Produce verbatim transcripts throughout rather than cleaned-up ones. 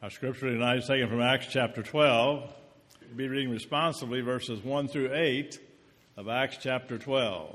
Our scripture tonight is taken from Acts chapter twelve. We'll be reading responsibly verses one through eight of Acts chapter twelve.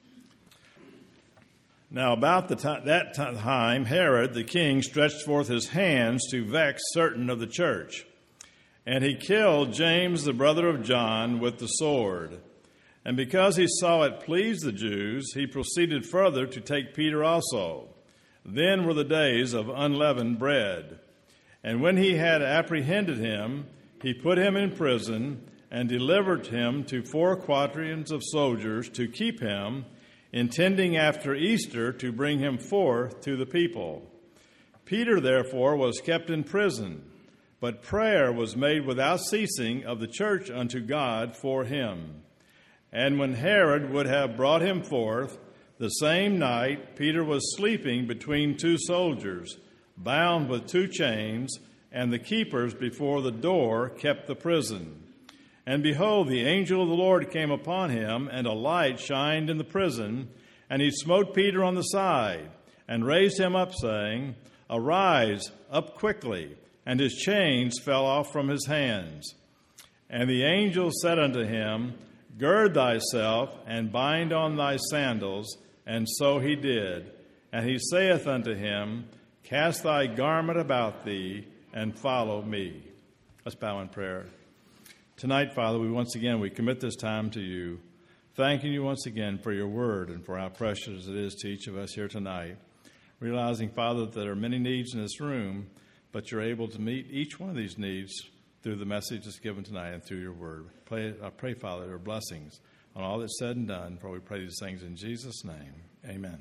Now about the t- that time, Herod the king stretched forth his hands to vex certain of the church, and he killed James the brother of John with the sword. And because he saw it pleased the Jews, he proceeded further to take Peter also. Then were the days of unleavened bread. And when he had apprehended him, he put him in prison and delivered him to four quaternions of soldiers to keep him, intending after Easter to bring him forth to the people. Peter, therefore, was kept in prison, but prayer was made without ceasing of the church unto God for him. And when Herod would have brought him forth, the same night Peter was sleeping between two soldiers, bound with two chains, and the keepers before the door kept the prison. And behold, the angel of the Lord came upon him, and a light shined in the prison, and he smote Peter on the side, and raised him up, saying, Arise, up quickly. And his chains fell off from his hands. And the angel said unto him, Gird thyself, and bind on thy sandals. And so he did. And he saith unto him, Cast thy garment about thee, and follow me. Let's bow in prayer. Tonight, Father, we once again, we commit this time to you, thanking you once again for your word and for how precious it is to each of us here tonight. Realizing, Father, that there are many needs in this room, but you're able to meet each one of these needs through the message that's given tonight and through your word. Pray, I pray, Father, your blessings on all that's said and done, for we pray these things in Jesus' name. Amen.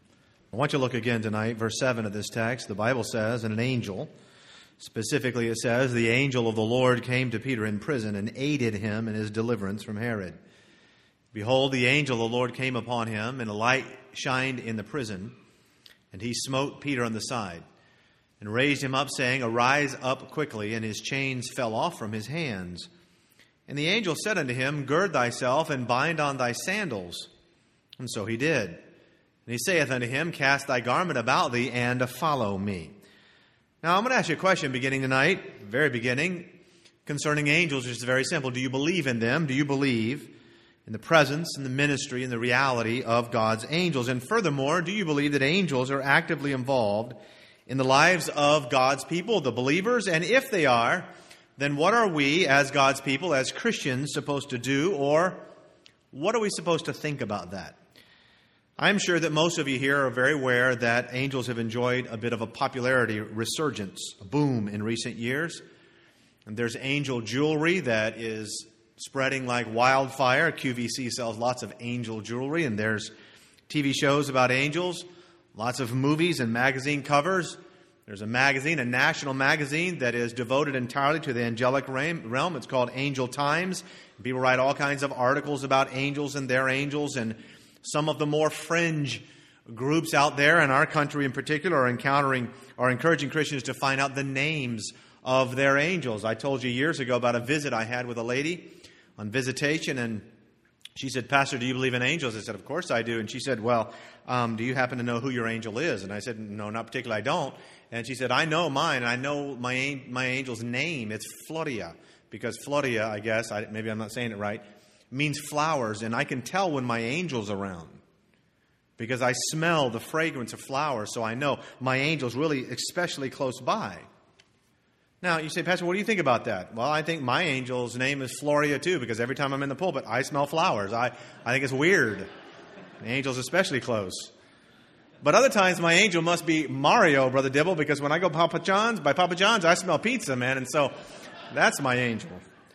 I want you to look again tonight, verse seven of this text. The Bible says, and an angel, specifically it says, the angel of the Lord came to Peter in prison and aided him in his deliverance from Herod. Behold, the angel of the Lord came upon him, and a light shined in the prison, and he smote Peter on the side, and raised him up, saying, Arise up quickly, and his chains fell off from his hands. And the angel said unto him, Gird thyself, and bind on thy sandals. And so he did. And he saith unto him, Cast thy garment about thee, and follow me. Now, I'm going to ask you a question beginning tonight, very beginning, concerning angels, which is very simple. Do you believe in them? Do you believe in the presence and the ministry and the reality of God's angels? And furthermore, do you believe that angels are actively involved in the lives of God's people, the believers? And if they are, then what are we as God's people, as Christians, supposed to do? Or what are we supposed to think about that? I'm sure that most of you here are very aware that angels have enjoyed a bit of a popularity resurgence, a boom in recent years. And there's angel jewelry that is spreading like wildfire. Q V C sells lots of angel jewelry, and there's T V shows about angels, lots of movies and magazine covers. There's a magazine, a national magazine, that is devoted entirely to the angelic realm. It's called Angel Times. People write all kinds of articles about angels and their angels, and some of the more fringe groups out there in our country in particular are encountering, are encouraging Christians to find out the names of their angels. I told you years ago about a visit I had with a lady on visitation, and she said, Pastor, do you believe in angels? I said, of course I do. And she said, well, um, do you happen to know who your angel is? And I said, no, not particularly, I don't. And she said, I know mine, and I know my my angel's name. It's Floria, because Floria, I guess, I, maybe I'm not saying it right, means flowers, and I can tell when my angel's around because I smell the fragrance of flowers, so I know my angel's really especially close by. Now, you say, Pastor, what do you think about that? Well, I think my angel's name is Floria too, because every time I'm in the pulpit, I smell flowers. I, I think it's weird. The angel's especially close. But other times, my angel must be Mario, Brother Dibble, because when I go Papa John's, by Papa John's, I smell pizza, man, and so that's my angel.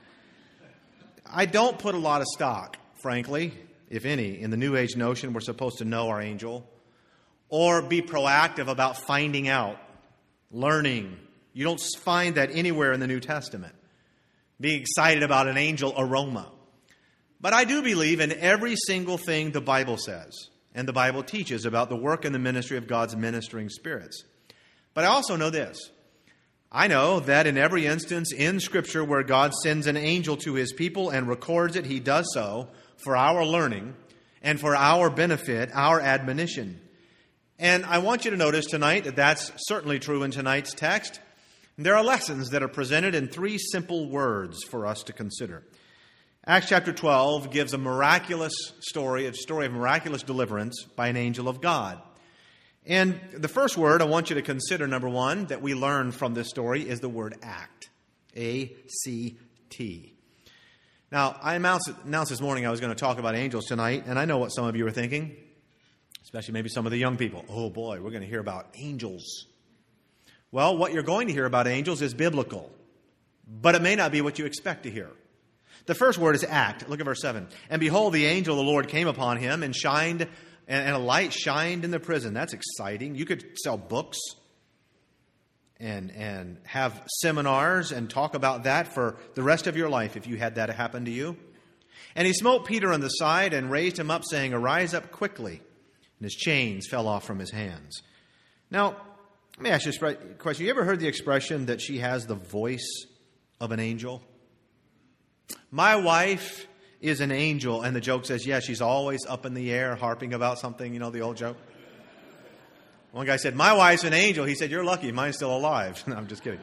I don't put a lot of stock, frankly, if any, in the New Age notion we're supposed to know our angel or be proactive about finding out, learning. You don't find that anywhere in the New Testament. Being excited about an angel aroma. But I do believe in every single thing the Bible says and the Bible teaches about the work and the ministry of God's ministering spirits. But I also know this. I know that in every instance in Scripture where God sends an angel to his people and records it, he does so for our learning and for our benefit, our admonition. And I want you to notice tonight that that's certainly true in tonight's text. There are lessons that are presented in three simple words for us to consider. Acts chapter twelve gives a miraculous story, a story of miraculous deliverance by an angel of God. And the first word I want you to consider, number one, that we learn from this story is the word act. A C T. Now, I announced, announced this morning I was going to talk about angels tonight, and I know what some of you are thinking, especially maybe some of the young people. Oh boy, we're going to hear about angels. Well, what you're going to hear about angels is biblical, but it may not be what you expect to hear. The first word is act. Look at verse seven. And behold, the angel of the Lord came upon him and shined, and a light shined in the prison. That's exciting. You could sell books and and have seminars and talk about that for the rest of your life if you had that happen to you. And he smote Peter on the side and raised him up, saying, Arise up quickly. And his chains fell off from his hands. Now, let me ask you a question. You ever heard the expression that she has the voice of an angel? My wife is an angel, and the joke says, yeah, she's always up in the air harping about something, you know, the old joke. One guy said, my wife's an angel. He said, you're lucky, mine's still alive. No, I'm just kidding.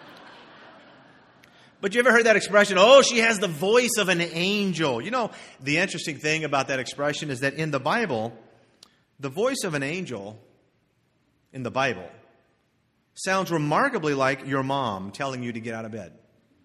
But you ever heard that expression, oh, she has the voice of an angel? You know, the interesting thing about that expression is that in the Bible, the voice of an angel in the Bible sounds remarkably like your mom telling you to get out of bed.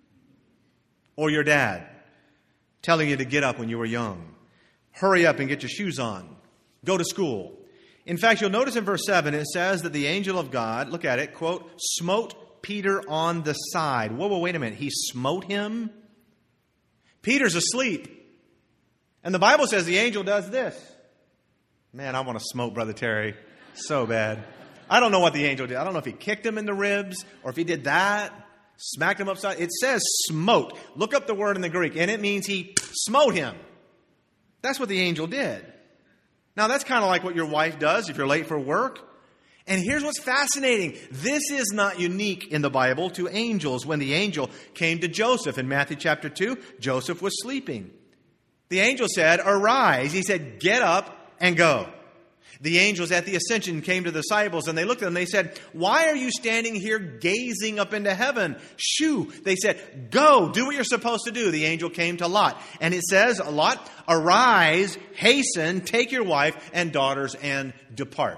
Or your dad telling you to get up when you were young. Hurry up and get your shoes on. Go to school. In fact, you'll notice in verse seven, it says that the angel of God, look at it, quote, smote Peter on the side. Whoa, whoa, wait a minute. He smote him? Peter's asleep. And the Bible says the angel does this. Man, I want to smote Brother Terry so bad. I don't know what the angel did. I don't know if he kicked him in the ribs or if he did that, smacked him upside. It says smote. Look up the word in the Greek, and it means he smote him. That's what the angel did. Now, that's kind of like what your wife does if you're late for work. And here's what's fascinating. This is not unique in the Bible to angels. When the angel came to Joseph in Matthew chapter two, Joseph was sleeping. The angel said, arise. He said, get up and go. The angels at the ascension came to the disciples and they looked at them and they said, why are you standing here gazing up into heaven? Shoo. They said, go, do what you're supposed to do. The angel came to Lot. And it says, Lot, arise, hasten, take your wife and daughters and depart.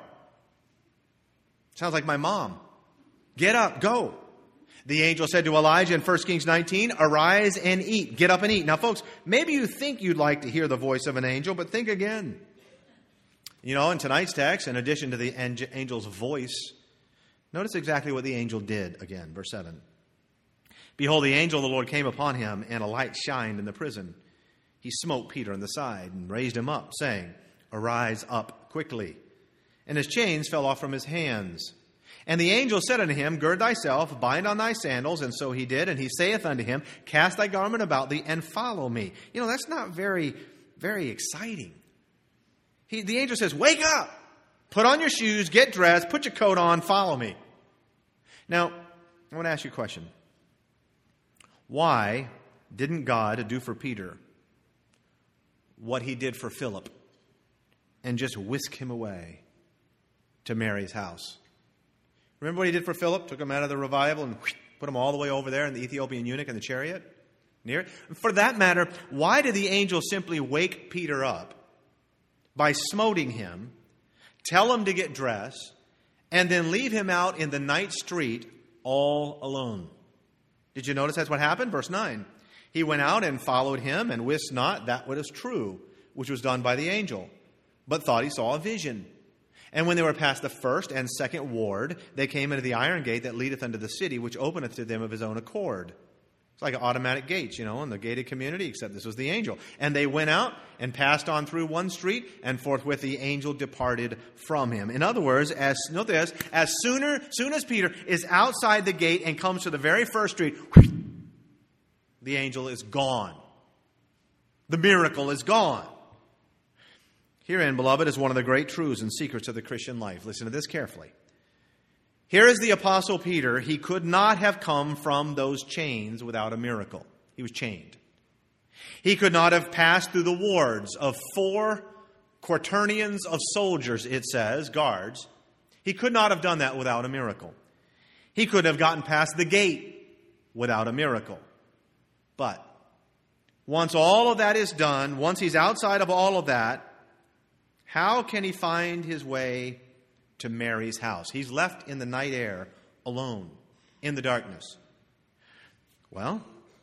Sounds like my mom. Get up, go. The angel said to Elijah in First Kings nineteen, arise and eat. Get up and eat. Now, folks, maybe you think you'd like to hear the voice of an angel, but think again. You know, in tonight's text, in addition to the angel's voice, notice exactly what the angel did again. Verse seven. Behold, the angel of the Lord came upon him, and a light shined in the prison. He smote Peter on the side and raised him up, saying, arise up quickly. And his chains fell off from his hands. And the angel said unto him, gird thyself, bind on thy sandals. And so he did. And he saith unto him, cast thy garment about thee, and follow me. You know, that's not very, very exciting. He, the angel says, wake up, put on your shoes, get dressed, put your coat on, follow me. Now, I want to ask you a question. Why didn't God do for Peter what he did for Philip and just whisk him away to Mary's house? Remember what he did for Philip? Took him out of the revival and whoosh, put him all the way over there in the Ethiopian eunuch in the chariot near it. For that matter, why did the angel simply wake Peter up by smoting him, tell him to get dressed, and then leave him out in the night street all alone? Did you notice that's what happened? Verse nine. He went out and followed him, and wist not that what is true, which was done by the angel, but thought he saw a vision. And when they were past the first and second ward, they came into the iron gate that leadeth unto the city, which openeth to them of his own accord. It's like automatic gates, you know, in the gated community, except this was the angel. And they went out and passed on through one street, and forthwith the angel departed from him. In other words, as note this, as sooner, soon as Peter is outside the gate and comes to the very first street, the angel is gone. The miracle is gone. Herein, beloved, is one of the great truths and secrets of the Christian life. Listen to this carefully. Here is the Apostle Peter. He could not have come from those chains without a miracle. He was chained. He could not have passed through the wards of four quaternions of soldiers, it says, guards. He could not have done that without a miracle. He couldn't have gotten past the gate without a miracle. But once all of that is done, once he's outside of all of that, how can he find his way to Mary's house? He's left in the night air, alone, in the darkness. Well,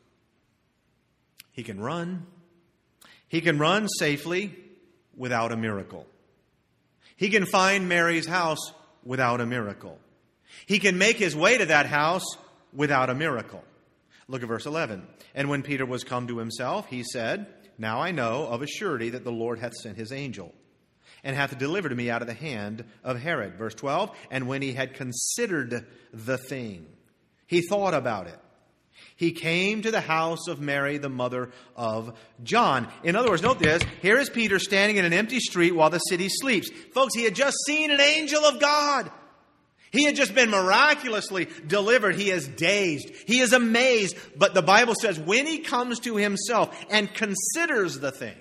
he can run. He can run safely without a miracle. He can find Mary's house without a miracle. He can make his way to that house without a miracle. Look at verse eleven. And when Peter was come to himself, he said, Now I know of a surety that the Lord hath sent his angel, and hath delivered me out of the hand of Herod. Verse twelve. And when he had considered the thing, he thought about it. He came to the house of Mary, the mother of John. In other words, note this. Here is Peter standing in an empty street while the city sleeps. Folks, he had just seen an angel of God. He had just been miraculously delivered. He is dazed. He is amazed. But the Bible says when he comes to himself and considers the thing,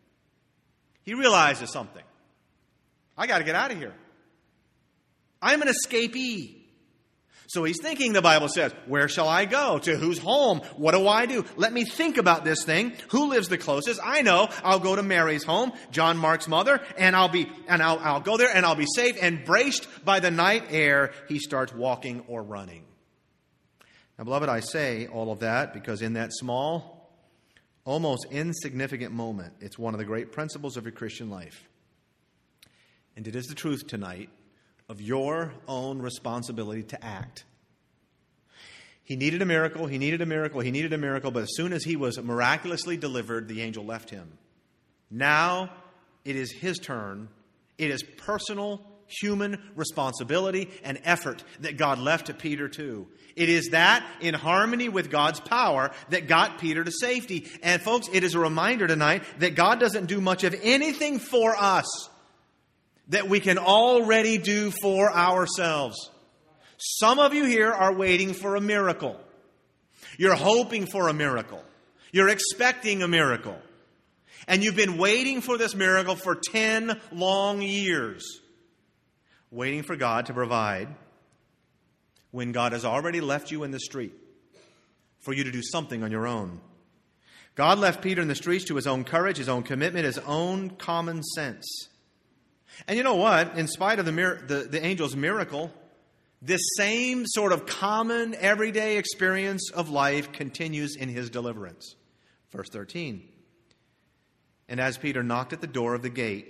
he realizes something. I got to get out of here. I'm an escapee. So he's thinking, the Bible says, where shall I go? To whose home? What do I do? Let me think about this thing. Who lives the closest? I know. I'll go to Mary's home, John Mark's mother, and I'll be and I'll, I'll go there and I'll be safe. And braced by the night air, he starts walking or running. Now, beloved, I say all of that because in that small, almost insignificant moment, it's one of the great principles of your Christian life. And it is the truth tonight of your own responsibility to act. He needed a miracle, he needed a miracle, he needed a miracle, but as soon as he was miraculously delivered, the angel left him. Now it is his turn. It is personal, human responsibility and effort that God left to Peter too. It is that in harmony with God's power that got Peter to safety. And folks, it is a reminder tonight that God doesn't do much of anything for us that we can already do for ourselves. Some of you here are waiting for a miracle. You're hoping for a miracle. You're expecting a miracle. And you've been waiting for this miracle for ten long years. Waiting for God to provide when God has already left you in the street for you to do something on your own. God left Peter in the streets to his own courage, his own commitment, his own common sense. And you know what? In spite of the, mir- the, the angel's miracle, this same sort of common everyday experience of life continues in his deliverance. Verse thirteen. And as Peter knocked at the door of the gate,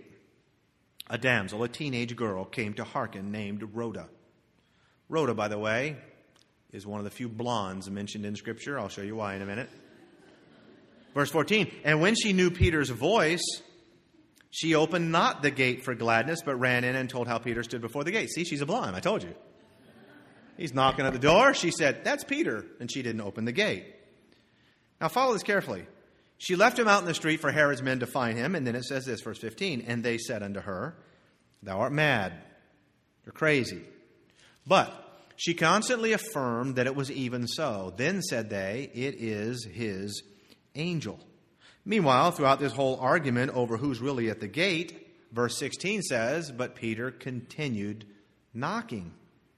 a damsel, a teenage girl, came to hearken, named Rhoda. Rhoda, by the way, is one of the few blondes mentioned in Scripture. I'll show you why in a minute. Verse fourteen. And when she knew Peter's voice, she opened not the gate for gladness, but ran in and told how Peter stood before the gate. See, she's a blonde, I told you. He's knocking at the door. She said, that's Peter. And she didn't open the gate. Now follow this carefully. She left him out in the street for Herod's men to find him. And then it says this, verse fifteen. And they said unto her, thou art mad. You're crazy. But she constantly affirmed that it was even so. Then said they, it is his angel. Meanwhile, throughout this whole argument over who's really at the gate, verse sixteen says, but Peter continued knocking.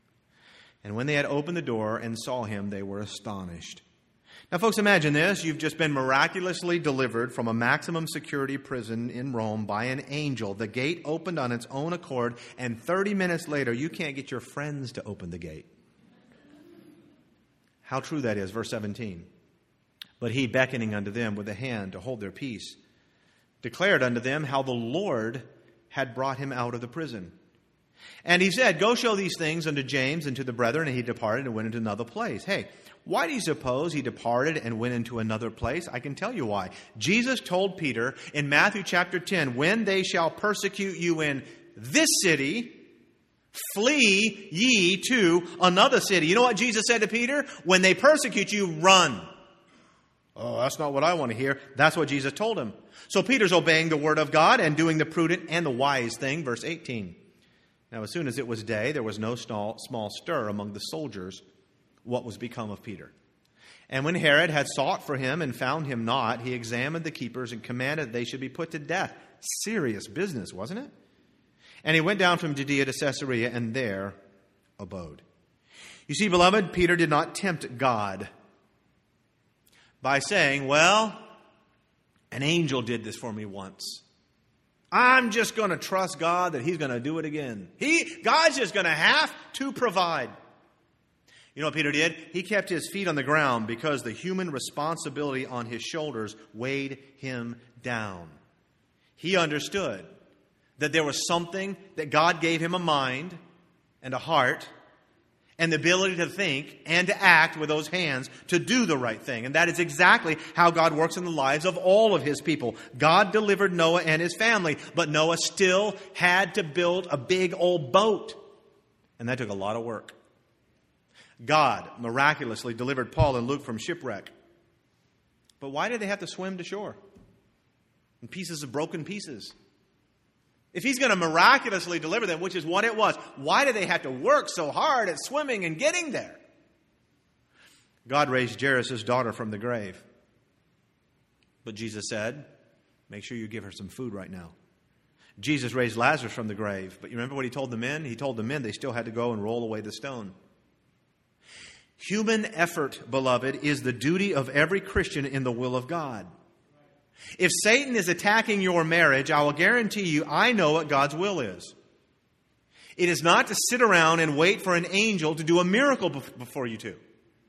And when they had opened the door and saw him, they were astonished. Now, folks, imagine this. You've just been miraculously delivered from a maximum security prison in Rome by an angel. The gate opened on its own accord, and thirty minutes later, you can't get your friends to open the gate. How true that is, verse seventeen. But he, beckoning unto them with a hand to hold their peace, declared unto them how the Lord had brought him out of the prison. And he said, go show these things unto James and to the brethren. And he departed and went into another place. Hey, why do you suppose he departed and went into another place? I can tell you why. Jesus told Peter in Matthew chapter ten, when they shall persecute you in this city, flee ye to another city. You know what Jesus said to Peter? When they persecute you, run. Oh, that's not what I want to hear. That's what Jesus told him. So Peter's obeying the word of God and doing the prudent and the wise thing. Verse eighteen. Now, as soon as it was day, there was no small, small stir among the soldiers what was become of Peter. And when Herod had sought for him and found him not, he examined the keepers and commanded they should be put to death. Serious business, wasn't it? And he went down from Judea to Caesarea and there abode. You see, beloved, Peter did not tempt God by saying, well, an angel did this for me once. I'm just going to trust God that He's going to do it again. He, God's just going to have to provide. You know what Peter did? He kept his feet on the ground because the human responsibility on his shoulders weighed him down. He understood that there was something that God gave him a mind and a heart and the ability to think and to act with those hands to do the right thing. And that is exactly how God works in the lives of all of His people. God delivered Noah and his family, but Noah still had to build a big old boat. And that took a lot of work. God miraculously delivered Paul and Luke from shipwreck. But why did they have to swim to shore? In pieces of broken pieces. If He's going to miraculously deliver them, which is what it was, why did they have to work so hard at swimming and getting there? God raised Jairus' daughter from the grave. But Jesus said, make sure you give her some food right now. Jesus raised Lazarus from the grave. But you remember what He told the men? He told the men they still had to go and roll away the stone. Human effort, beloved, is the duty of every Christian in the will of God. If Satan is attacking your marriage, I will guarantee you, I know what God's will is. It is not to sit around and wait for an angel to do a miracle before you two.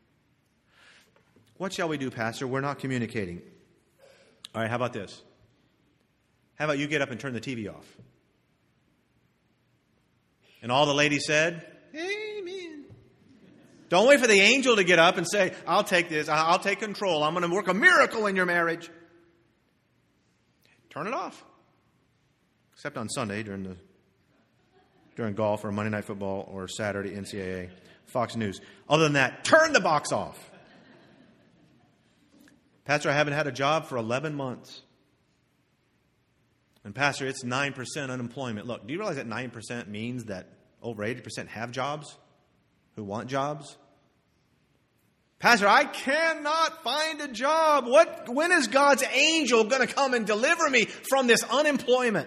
What shall we do, Pastor? We're not communicating. All right, how about this? How about you get up and turn the T V off? And all the ladies said, amen. Don't wait for the angel to get up and say, I'll take this, I'll take control, I'm going to work a miracle in your marriage. Turn it off. Except on Sunday during the during golf or Monday Night Football or Saturday N C double A, Fox News. Other than that, turn the box off. Pastor, I haven't had a job for eleven months. And Pastor, it's nine percent unemployment. Look, do you realize that nine percent means that over eighty percent have jobs, who want jobs? Pastor, I cannot find a job. What? When is God's angel going to come and deliver me from this unemployment?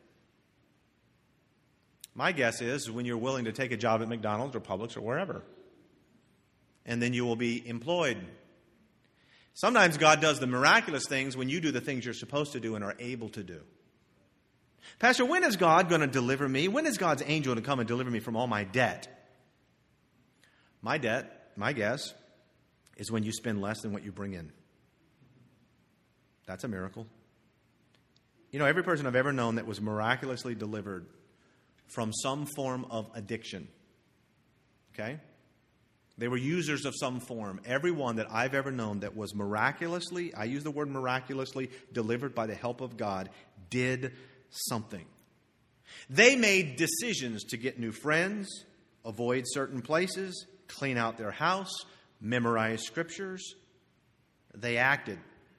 My guess is when you're willing to take a job at McDonald's or Publix or wherever. And then you will be employed. Sometimes God does the miraculous things when you do the things you're supposed to do and are able to do. Pastor, when is God going to deliver me? When is God's angel going to come and deliver me from all my debt? My debt, my guess, is when you spend less than what you bring in. That's a miracle. You know, every person I've ever known that was miraculously delivered from some form of addiction, okay? They were users of some form. Everyone that I've ever known that was miraculously, I use the word miraculously, delivered by the help of God, did something. They made decisions to get new friends, avoid certain places, clean out their house, memorize scriptures. They acted.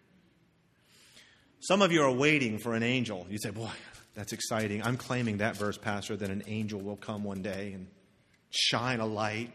Some of you are waiting for an angel. You say, boy, that's exciting. I'm claiming that verse, Pastor, that an angel will come one day and shine a light.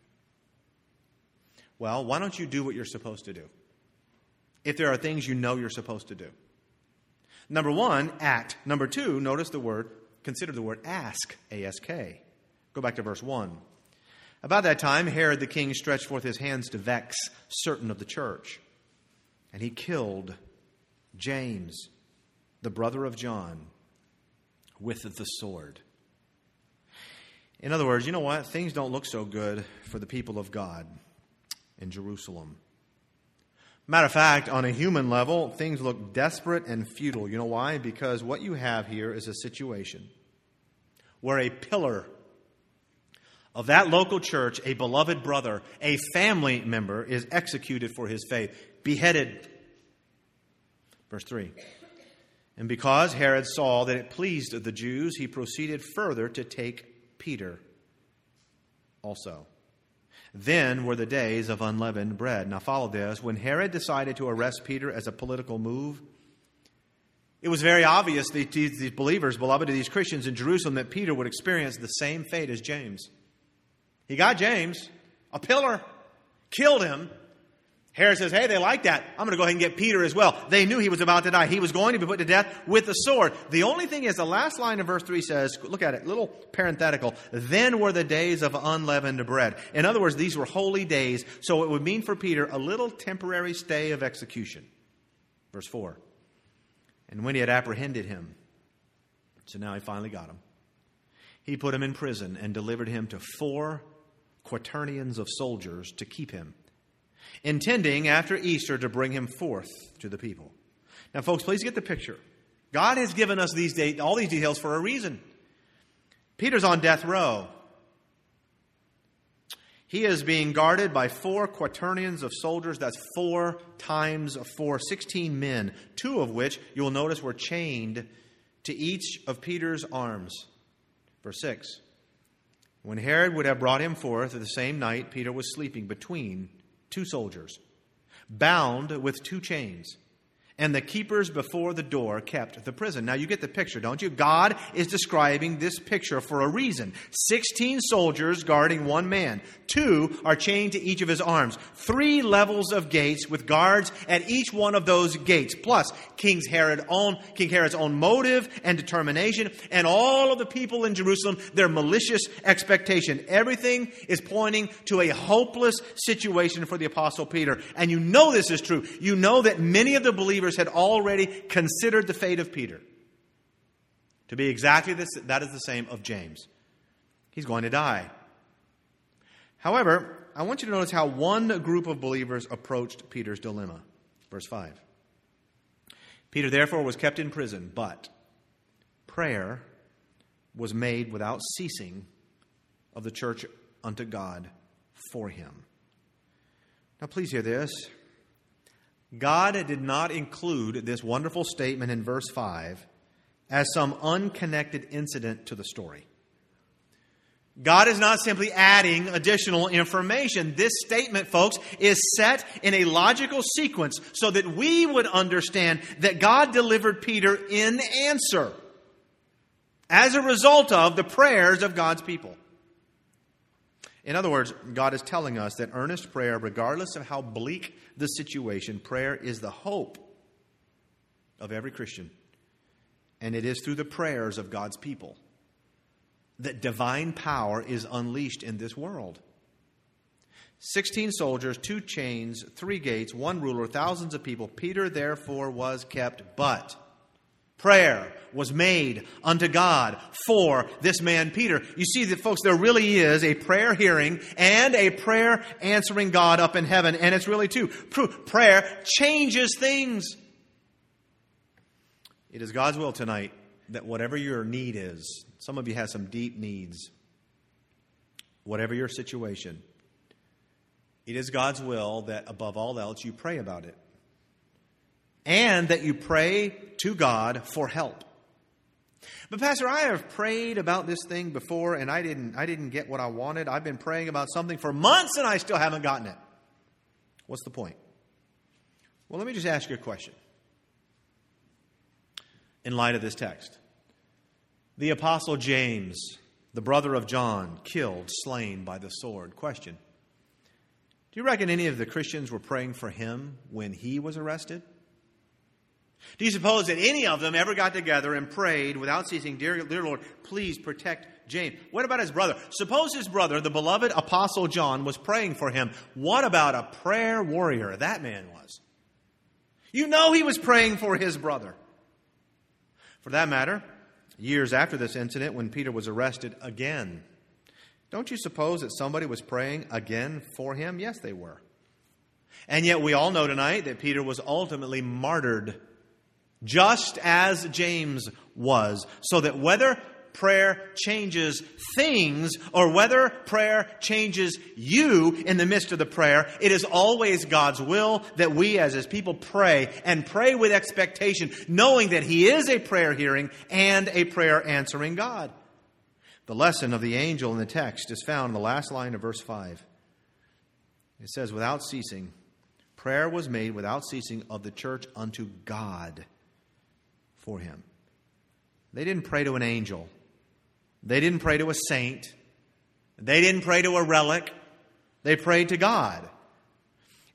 Well, why don't you do what you're supposed to do? If there are things you know you're supposed to do. Number one, act. Number two, notice the word, consider the word ask, A S K. Go back to verse one. About that time, Herod the king stretched forth his hands to vex certain of the church. And he killed James, the brother of John, with the sword. In other words, you know what? Things don't look so good for the people of God in Jerusalem. Matter of fact, on a human level, things look desperate and futile. You know why? Because what you have here is a situation where a pillar of that local church, a beloved brother, a family member, is executed for his faith, beheaded. Verse three. And because Herod saw that it pleased the Jews, he proceeded further to take Peter also. Then were the days of unleavened bread. Now follow this. When Herod decided to arrest Peter as a political move, it was very obvious to these believers, beloved, to these Christians in Jerusalem, that Peter would experience the same fate as James. He got James, a pillar, killed him, Herod says, hey, they like that. I'm going to go ahead and get Peter as well. They knew he was about to die. He was going to be put to death with the sword. The only thing is, the last line of verse three says, look at it, little parenthetical, then were the days of unleavened bread. In other words, these were holy days, so it would mean for Peter a little temporary stay of execution. Verse four, and when he had apprehended him, so now he finally got him, he put him in prison and delivered him to four quaternions of soldiers to keep him, intending after Easter to bring him forth to the people. Now, folks, please get the picture. God has given us these de- all these details for a reason. Peter's on death row. He is being guarded by four quaternions of soldiers. That's four times four, sixteen men, two of which, you will notice, were chained to each of Peter's arms. Verse six, when Herod would have brought him forth the same night, Peter was sleeping between two soldiers, bound with two chains, and the keepers before the door kept the prison. Now you get the picture, don't you? God is describing this picture for a reason. Sixteen soldiers guarding one man. Two are chained to each of his arms. Three levels of gates with guards at each one of those gates. Plus King Herod own, King Herod's own motive and determination, and all of the people in Jerusalem, their malicious expectation. Everything is pointing to a hopeless situation for the Apostle Peter. And you know this is true. You know that many of the believers had already considered the fate of Peter to be exactly this, that is the same of James. He's going to die. However, I want you to notice how one group of believers approached Peter's dilemma. Verse five. Peter therefore was kept in prison, but prayer was made without ceasing of the church unto God for him. Now please hear this. God did not include this wonderful statement in verse five as some unconnected incident to the story. God is not simply adding additional information. This statement, folks, is set in a logical sequence so that we would understand that God delivered Peter in answer as a result of the prayers of God's people. In other words, God is telling us that earnest prayer, regardless of how bleak the situation, prayer is the hope of every Christian. And it is through the prayers of God's people that divine power is unleashed in this world. Sixteen soldiers, two chains, three gates, one ruler, thousands of people. Peter therefore was kept, but prayer was made unto God for this man Peter. You see that, folks, there really is a prayer hearing and a prayer answering God up in heaven. And it's really two. Prayer changes things. It is God's will tonight that whatever your need is, some of you have some deep needs, whatever your situation, it is God's will that above all else you pray about it. And that you pray to God for help. But Pastor, I have prayed about this thing before and I didn't I didn't get what I wanted. I've been praying about something for months and I still haven't gotten it. What's the point? Well, let me just ask you a question. In light of this text. The Apostle James, the brother of John, killed, slain by the sword. Question. Do you reckon any of the Christians were praying for him when he was arrested? Do you suppose that any of them ever got together and prayed without ceasing, dear, dear Lord, please protect James? What about his brother? Suppose his brother, the beloved Apostle John, was praying for him. What about a prayer warrior that man was? You know he was praying for his brother. For that matter, years after this incident, when Peter was arrested again, don't you suppose that somebody was praying again for him? Yes, they were. And yet we all know tonight that Peter was ultimately martyred, just as James was, so that whether prayer changes things or whether prayer changes you in the midst of the prayer, it is always God's will that we as His people pray and pray with expectation, knowing that He is a prayer hearing and a prayer answering God. The lesson of the angel in the text is found in the last line of verse five. It says, without ceasing, prayer was made without ceasing of the church unto God for him. They didn't pray to an angel. They didn't pray to a saint. They didn't pray to a relic. They prayed to God.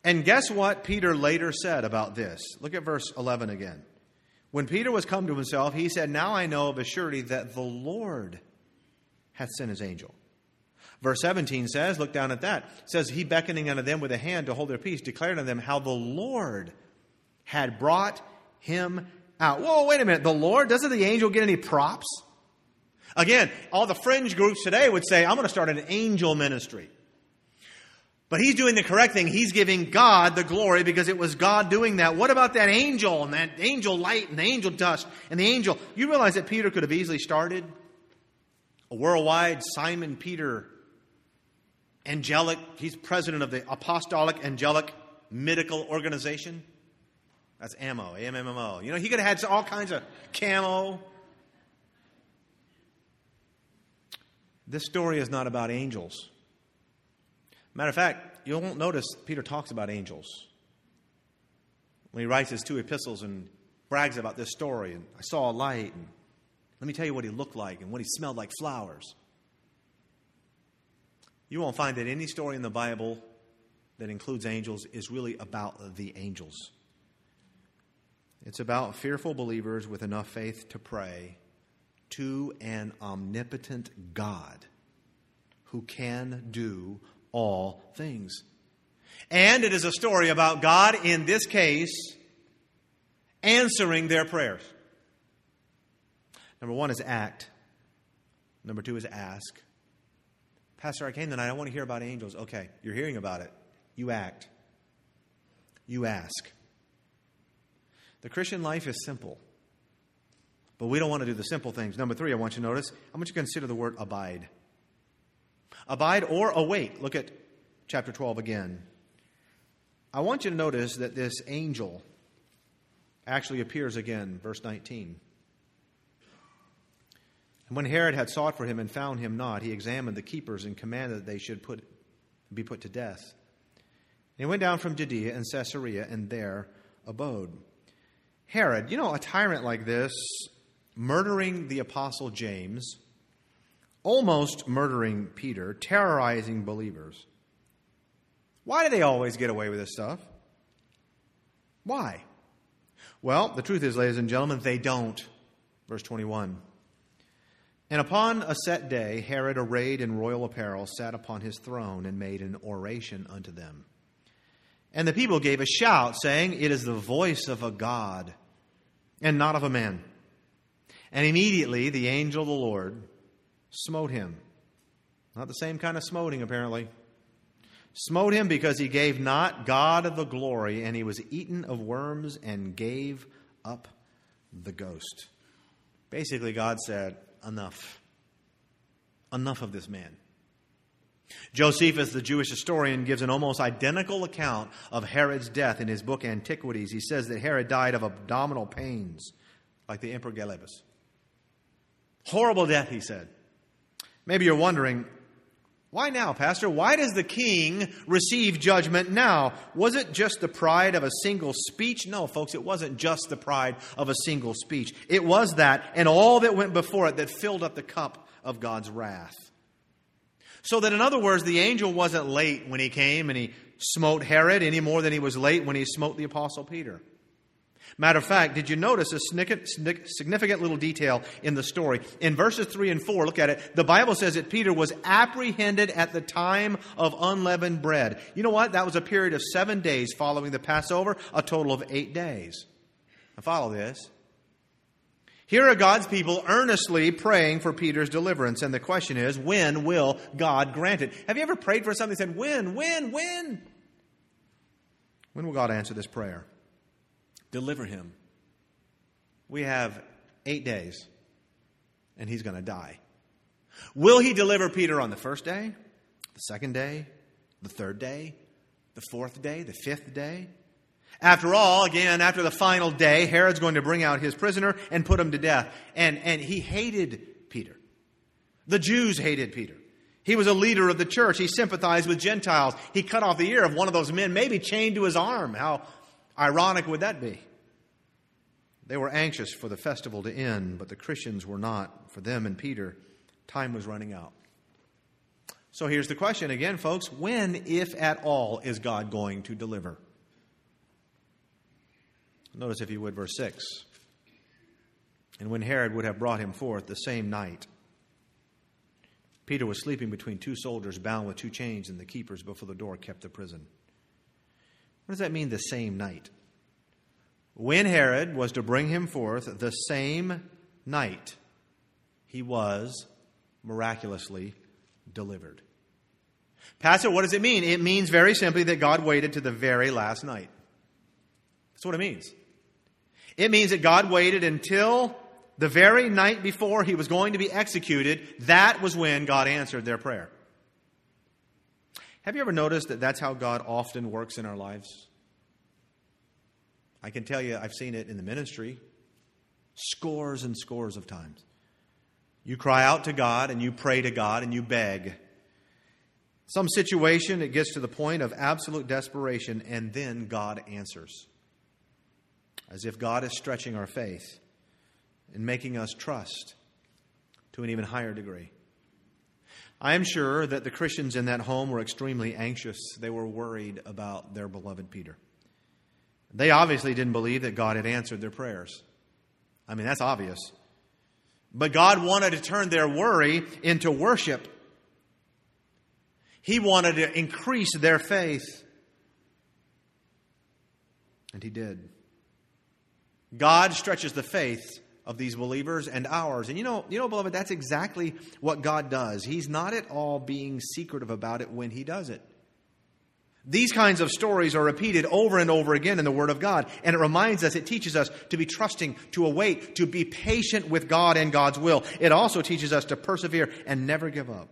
And guess what Peter later said about this? Look at verse eleven again. When Peter was come to himself, he said, now I know of a surety that the Lord hath sent his angel. Verse seventeen says, look down at that. It says, he beckoning unto them with a hand to hold their peace, declared unto them how the Lord had brought him out. Whoa, wait a minute. The Lord? Doesn't the angel get any props? Again, all the fringe groups today would say, I'm going to start an angel ministry. But he's doing the correct thing. He's giving God the glory because it was God doing that. What about that angel and that angel light and the angel dust and the angel? You realize that Peter could have easily started a worldwide Simon Peter angelic. He's president of the Apostolic Angelic Medical Organization. That's A M O, A M M M O. You know, he could have had all kinds of camo. This story is not about angels. Matter of fact, you won't notice Peter talks about angels. When he writes his two epistles and brags about this story, and I saw a light, and let me tell you what he looked like and what he smelled like flowers. You won't find that any story in the Bible that includes angels is really about the angels. It's about fearful believers with enough faith to pray to an omnipotent God who can do all things. And it is a story about God, in this case, answering their prayers. Number one is act. Number two is ask. Pastor, I came tonight. I want to hear about angels. Okay, you're hearing about it. You act. You ask. The Christian life is simple. But we don't want to do the simple things. Number three, I want you to notice, I want you to consider the word abide. Abide or await. Look at chapter twelve again. I want you to notice that this angel actually appears again, verse nineteen. And when Herod had sought for him and found him not, he examined the keepers and commanded that they should put, be put to death. And he went down from Judea and Caesarea and there abode. Herod, you know, a tyrant like this, murdering the apostle James, almost murdering Peter, terrorizing believers. Why do they always get away with this stuff? Why? Well, the truth is, ladies and gentlemen, they don't. Verse twenty-one. And upon a set day, Herod, arrayed in royal apparel, sat upon his throne and made an oration unto them. And the people gave a shout, saying, it is the voice of a God, and not of a man. And immediately the angel of the Lord smote him. Not the same kind of smoting, apparently. Smote him because he gave not God the glory, and he was eaten of worms and gave up the ghost. Basically, God said, enough. Enough of this man. Josephus, the Jewish historian, gives an almost identical account of Herod's death in his book Antiquities. He says that Herod died of abdominal pains, like the Emperor Galebus. Horrible death, he said. Maybe you're wondering, why now, Pastor? Why does the king receive judgment now? Was it just the pride of a single speech? No, folks, it wasn't just the pride of a single speech. It was that and all that went before it that filled up the cup of God's wrath. So that, in other words, the angel wasn't late when he came and he smote Herod any more than he was late when he smote the Apostle Peter. Matter of fact, did you notice a significant little detail in the story? In verses three and four, look at it. The Bible says that Peter was apprehended at the time of unleavened bread. You know what? That was a period of seven days following the Passover, a total of eight days. Now follow this. Here are God's people earnestly praying for Peter's deliverance. And the question is, when will God grant it? Have you ever prayed for something and said, when, when, when? When will God answer this prayer? Deliver him. We have eight days, and he's going to die. Will he deliver Peter on the first day, the second day, the third day, the fourth day, the fifth day? After all, again, after the final day, Herod's going to bring out his prisoner and put him to death. And, and he hated Peter. The Jews hated Peter. He was a leader of the church. He sympathized with Gentiles. He cut off the ear of one of those men, maybe chained to his arm. How ironic would that be? They were anxious for the festival to end, but the Christians were not. For them and Peter, time was running out. So here's the question again, folks. When, if at all, is God going to deliver? Notice, if you would, verse six. And when Herod would have brought him forth the same night, Peter was sleeping between two soldiers bound with two chains, and the keepers before the door kept the prison. What does that mean, the same night? When Herod was to bring him forth the same night, he was miraculously delivered. Pastor, what does it mean? It means very simply that God waited to the very last night. That's what it means. It means that God waited until the very night before he was going to be executed. That was when God answered their prayer. Have you ever noticed that that's how God often works in our lives? I can tell you, I've seen it in the ministry scores and scores of times. You cry out to God and you pray to God and you beg. Some situation, it gets to the point of absolute desperation, and then God answers. As if God is stretching our faith and making us trust to an even higher degree. I am sure that the Christians in that home were extremely anxious. They were worried about their beloved Peter. They obviously didn't believe that God had answered their prayers. I mean, that's obvious. But God wanted to turn their worry into worship. He wanted to increase their faith. And He did. God stretches the faith of these believers and ours. And you know, you know, beloved, that's exactly what God does. He's not at all being secretive about it when He does it. These kinds of stories are repeated over and over again in the Word of God. And it reminds us, it teaches us to be trusting, to await, to be patient with God and God's will. It also teaches us to persevere and never give up.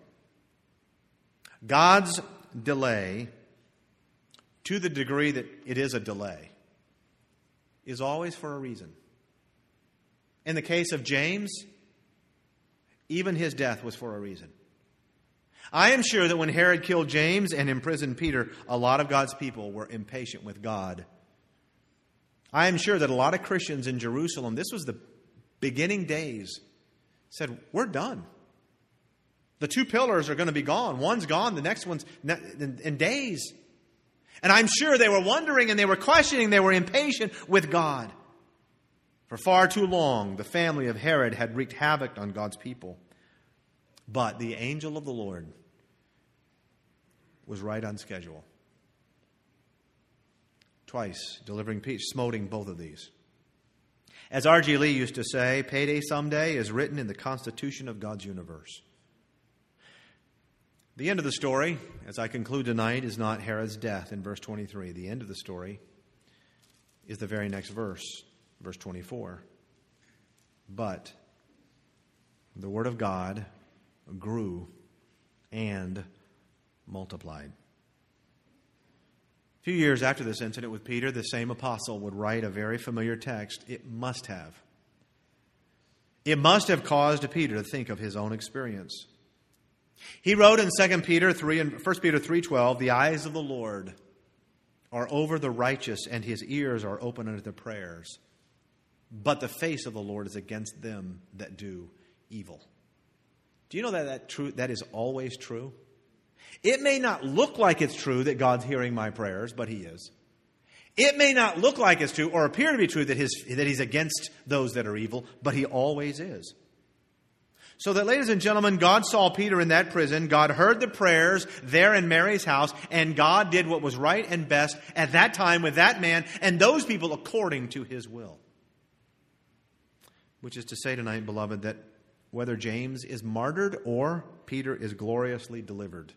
God's delay, to the degree that it is a delay, is always for a reason. In the case of James, even his death was for a reason. I am sure that when Herod killed James and imprisoned Peter, a lot of God's people were impatient with God. I am sure that a lot of Christians in Jerusalem, this was the beginning days, said, we're done. The two pillars are going to be gone. One's gone, the next one's in days. And I'm sure they were wondering and they were questioning, they were impatient with God. For far too long, the family of Herod had wreaked havoc on God's people. But the angel of the Lord was right on schedule. Twice, delivering peace, smoting both of these. As R G Lee used to say, payday someday is written in the constitution of God's universe. The end of the story, as I conclude tonight, is not Herod's death in verse twenty-three. The end of the story is the very next verse, verse twenty-four. But the word of God grew and multiplied. A few years after this incident with Peter, the same apostle would write a very familiar text. It must have. It must have caused Peter to think of his own experience. He wrote in Second Peter three and First Peter three twelve, the eyes of the Lord are over the righteous, and His ears are open unto their prayers. But the face of the Lord is against them that do evil. Do you know that that, true, that is always true? It may not look like it's true that God's hearing my prayers, but He is. It may not look like it's true or appear to be true that, his, that He's against those that are evil, but He always is. So that, ladies and gentlemen, God saw Peter in that prison. God heard the prayers there in Mary's house, and God did what was right and best at that time with that man and those people according to His will. Which is to say tonight, beloved, that whether James is martyred or Peter is gloriously delivered,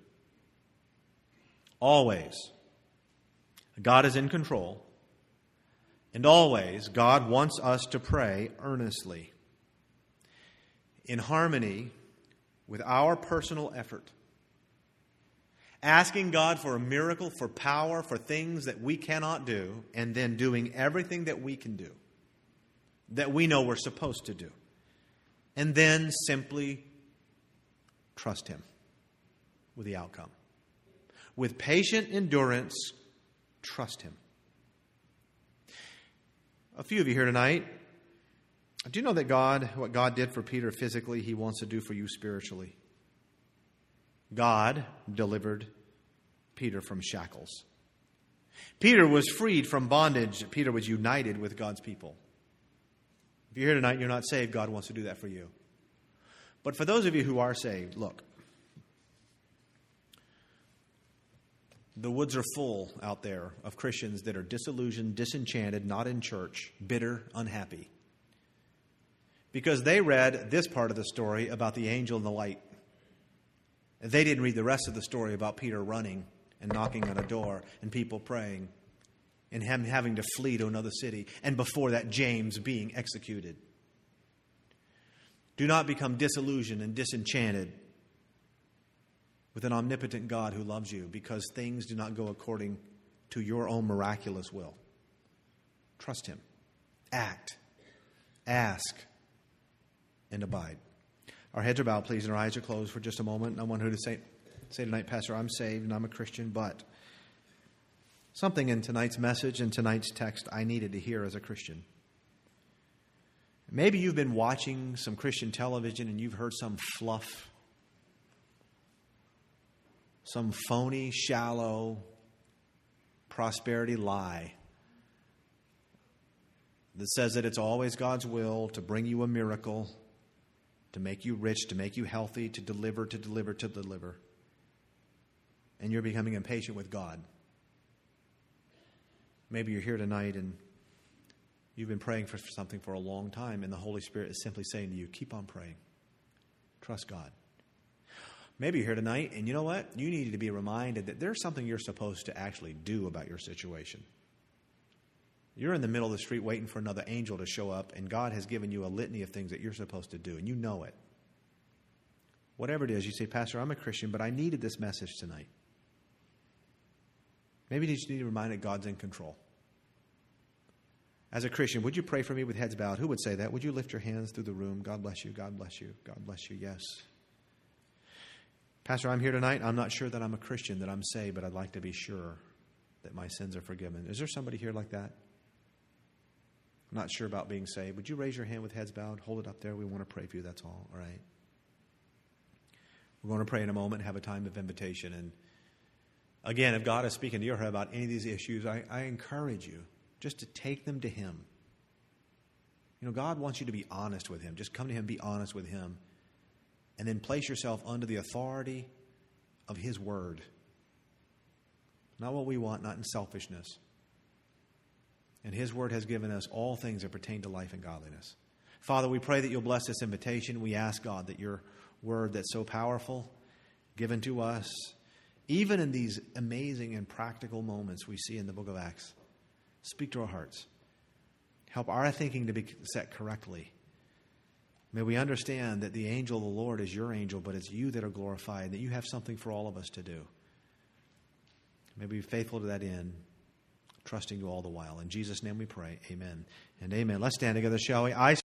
always God is in control, and always God wants us to pray earnestly, in harmony with our personal effort, asking God for a miracle, for power, for things that we cannot do, and then doing everything that we can do, that we know we're supposed to do. And then simply trust Him with the outcome. With patient endurance, trust Him. A few of you here tonight, do you know that God, what God did for Peter physically, He wants to do for you spiritually? God delivered Peter from shackles. Peter was freed from bondage. Peter was united with God's people. If you're here tonight and you're not saved, God wants to do that for you. But for those of you who are saved, look. The woods are full out there of Christians that are disillusioned, disenchanted, not in church, bitter, unhappy. Because they read this part of the story about the angel in the light. They didn't read the rest of the story about Peter running and knocking on a door and people praying and him having to flee to another city. And before that, James being executed. Do not become disillusioned and disenchanted with an omnipotent God who loves you because things do not go according to your own miraculous will. Trust Him. Act. Ask. And abide. Our heads are bowed, please, and our eyes are closed for just a moment. I want her to say, say tonight, Pastor, I'm saved and I'm a Christian, but something in tonight's message and tonight's text I needed to hear as a Christian. Maybe you've been watching some Christian television and you've heard some fluff, some phony, shallow prosperity lie that says that it's always God's will to bring you a miracle, to make you rich, to make you healthy, to deliver, to deliver, to deliver. And you're becoming impatient with God. Maybe you're here tonight and you've been praying for something for a long time, and the Holy Spirit is simply saying to you, keep on praying. Trust God. Maybe you're here tonight, and you know what? You need to be reminded that there's something you're supposed to actually do about your situation. You're in the middle of the street waiting for another angel to show up, and God has given you a litany of things that you're supposed to do, and you know it. Whatever it is, you say, Pastor, I'm a Christian, but I needed this message tonight. Maybe you just need to remind that God's in control. As a Christian, would you pray for me with heads bowed? Who would say that? Would you lift your hands through the room? God bless you. God bless you. God bless you. Yes. Pastor, I'm here tonight. I'm not sure that I'm a Christian, that I'm saved, but I'd like to be sure that my sins are forgiven. Is there somebody here like that? I'm not sure about being saved. Would you raise your hand with heads bowed? Hold it up there. We want to pray for you. That's all. All right. We're going to pray in a moment and have a time of invitation. And again, if God is speaking to your heart about any of these issues, I, I encourage you just to take them to Him. You know, God wants you to be honest with Him. Just come to Him, be honest with Him. And then place yourself under the authority of His Word. Not what we want, not in selfishness. And His Word has given us all things that pertain to life and godliness. Father, we pray that you'll bless this invitation. We ask, God, that your Word that's so powerful, given to us, even in these amazing and practical moments we see in the book of Acts, speak to our hearts. Help our thinking to be set correctly. May we understand that the angel of the Lord is your angel, but it's you that are glorified, that you have something for all of us to do. May we be faithful to that end, trusting you all the while. In Jesus' name we pray, amen and amen. Let's stand together, shall we? I